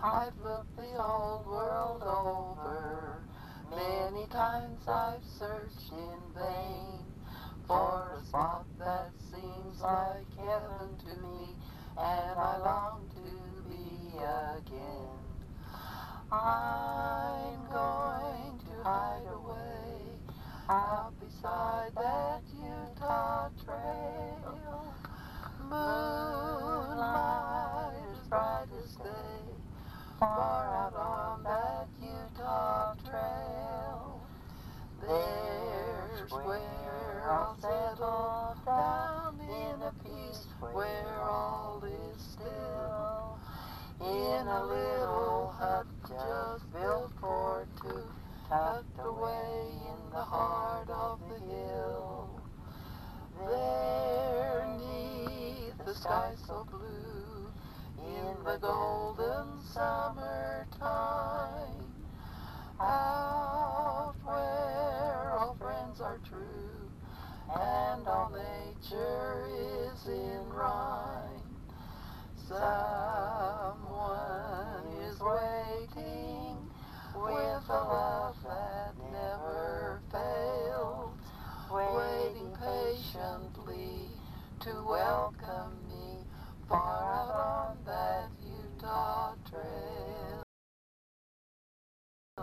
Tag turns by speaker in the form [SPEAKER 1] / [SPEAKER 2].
[SPEAKER 1] I've looked the old world over, many times I've searched in vain for a spot that seems like heaven to me, and I long to be again. I'm going to hide away out beside that Utah trail. Moonlight as bright as day, far out on that Utah trail. There's where I'll settle down in a peace where all is still, in a little hut just built for two, tucked away in the heart of the hill. There, 'neath the sky so blue, in the golden summertime, out where all friends are true, and all nature is in rhyme, someone is waiting with a love that